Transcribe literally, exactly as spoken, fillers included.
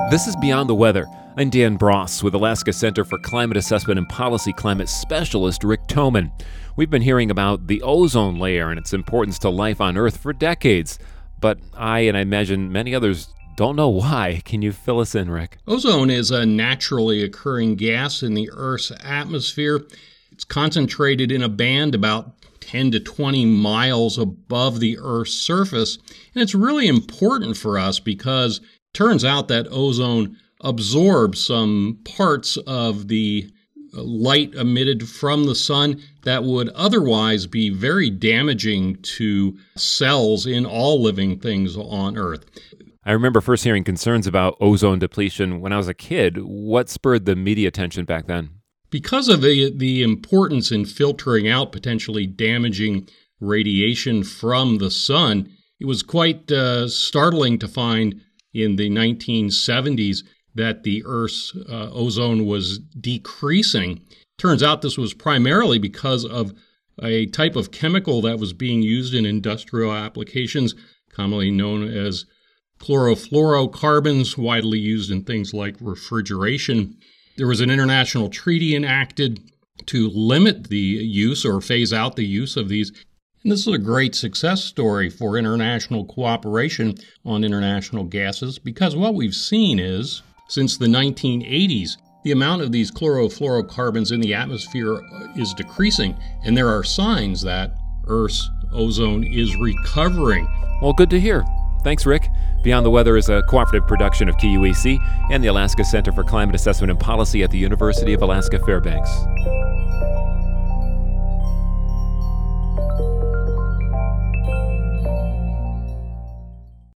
This is Beyond the Weather. I'm Dan Bross with Alaska Center for Climate Assessment and Policy Climate Specialist Rick Thoman. We've been hearing about the ozone layer and its importance to life on Earth for decades, but I, and I imagine many others, don't know why. Can you fill us in, Rick? Ozone is a naturally occurring gas in the Earth's atmosphere. It's concentrated in a band about ten to twenty miles above the Earth's surface, and it's really important for us because turns out that ozone absorbs some parts of the light emitted from the sun that would otherwise be very damaging to cells in all living things on Earth. I remember first hearing concerns about ozone depletion when I was a kid. What spurred the media attention back then? Because of the, the importance in filtering out potentially damaging radiation from the sun, it was quite uh, startling to find in the nineteen seventies that the Earth's uh, ozone was decreasing. Turns out this was primarily because of a type of chemical that was being used in industrial applications, commonly known as chlorofluorocarbons, widely used in things like refrigeration. There was an international treaty enacted to limit the use or phase out the use of these. And this is a great success story for international cooperation on international gases, because what we've seen is, since the nineteen eighties, the amount of these chlorofluorocarbons in the atmosphere is decreasing, and there are signs that Earth's ozone is recovering. Well, good to hear. Thanks, Rick. Beyond the Weather is a cooperative production of K U A C and the Alaska Center for Climate Assessment and Policy at the University of Alaska Fairbanks.